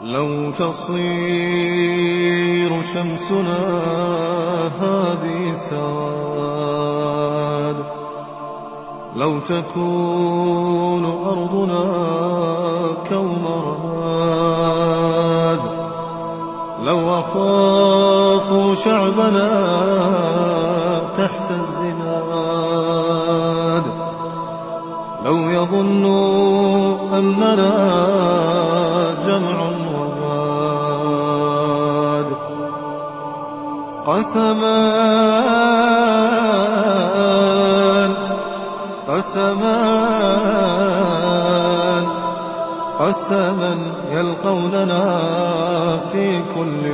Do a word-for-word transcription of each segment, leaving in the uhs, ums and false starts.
لو تصير شمسنا هذه سواد، لو تكون أرضنا كوم رماد، لو أخاف شعبنا تحت الزناد، لو يظنوا أننا جمع وواد. قسمان قسمان قسما يلقوننا في كل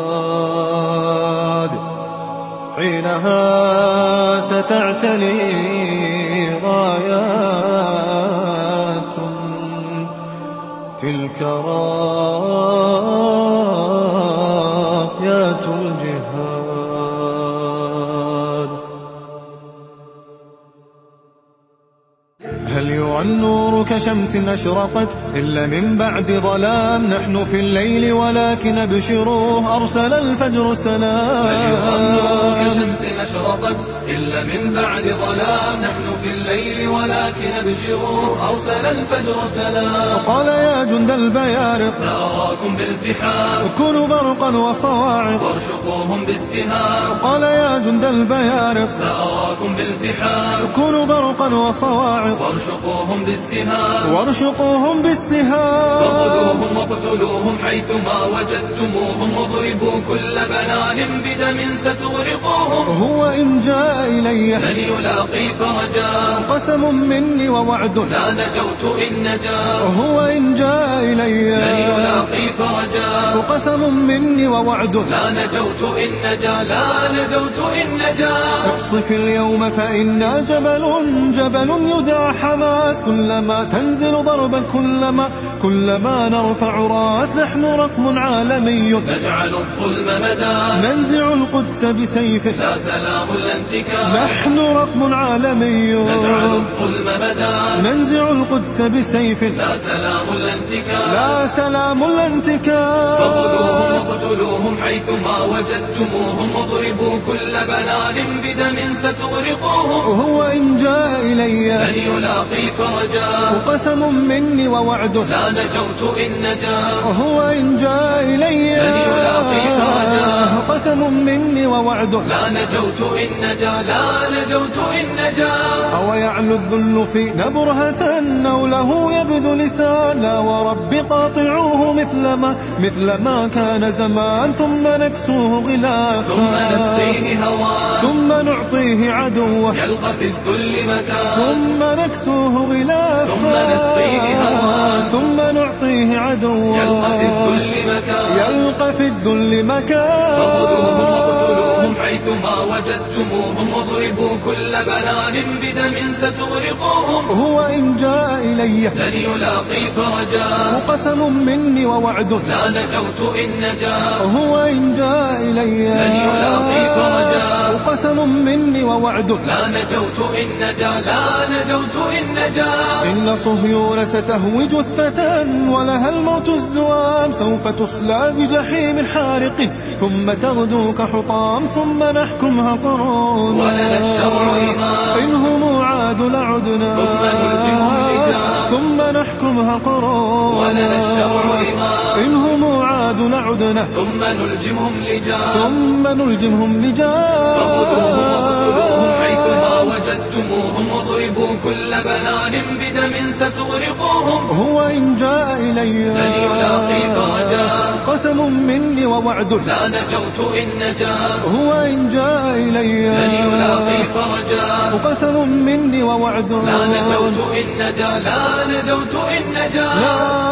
واد، حينها ستعتلي رايات تلك رايات الجهاد. هل يعن نور كشمس أشرقت إلا من بعد ظلام؟ نحن في الليل ولكن ابشروه أرسل الفجر سلام. هل يعن نور كشمس أشرقت إلا من بعد ظلام؟ نحن في الليل ولكن ابشروه أرسل الفجر سلام. قال يا جند البيارق سأراكم بالتحام، كونوا برقا وصواعق وارشقوهم بالسهام. قال يا جند البيارق سأراكم بالتحام، كونوا برقا وصواعق وارشقوهم بالسهام. وارشقوهم بالسهام. فخذوهم واقتلوهم حيثما وجدتموهم، واضربوا كل بنان بدم ستغرقوهم. هو إن جاء إلي من يلاقي فرجا، قسم مني ووعد لا نجوت إن نجا. هو إن جاء إلي من يلاقي فرجا، قسم مني ووعد لا نجوت إن نجا. لا نجوت إن نجا. اقصف اليوم فإنا جبل جبل يدعى حماس، كلما تنزل ضربا كلما كلما نرفع راس. نحن رقم عالمي نجعل الظلم مداس، ننزع القدس بسيف لا سلام لا انتكاس. نحن رقم عالمي نجعل الظلم مداس، ننزع القدس بسيف لا سلام لا انتكاس. لا سلام لا انتكاس. فخذوهم واقتلوهم حيثما وجدتموهم، واضربوا كل بنان بدم ستغرقوهم. هو إن جاء إلي من يلاقي فرجا، قسم مني ووعد لا نجوت إن نجا. هو إن جاء إلي من يلاقي فرجا، قسم مني ووعد لا نجوت إن نجا. لا نجوت إن نجا. أو يعلو الذل في نبرهة أو له يبدو لسان، لا ورب قاطعوه مثل ما مثل ما كان زمان. ثم نكسوه غلافا، ثم نسقيه هوى، ثم نعطيه عدوه يلقى في الذل مكان. ثم نكسوه غلافا، ثم نسقيه هوى، ثم نعطيه عدوه يلقى في الذل مكان. يلقى في الذل مكان. فخذوهم واقتلوهم حيثما وجدتموهم، واضربوا كل بنان بدم ستغرقوهم. هو إن جاء إلي لن يلاقي فرجا، قسم مني ووعد لا نجوت إن نجا. هو إن جاء إلي لن يلاقي فرجا، قسم مني ووعد لا نجوت إن نجا. لا نجوت إن نجا. إن صهيون ستهوي جثة ولها الموت الزوام، سوف تصلى بجحيم حارق ثم تغدو كحطام. ثم نحكمها قرون ولنا الشرع إمام، إنهم عاد لعدنا ثم نلجمهم لجام. ثم نحكمها قرون ولنا الشرع إمام، إنهم عاد لعدنا ثم نلجمهم لجام. ثم نلجمهم لجام. فخذوهم واقتلوهم حيثما وجدتموهم، واضربوا كل بنان بدم ستغرقوهم. هو إن جاء إلي من يلاقي فرجا، قسم مني ووعد لا نجوت إن نجا. هو إن جاء إلي من يلاقي فرجا، قسم مني ووعد لا نجوت إن نجا. لا نجوت إن نجا. لا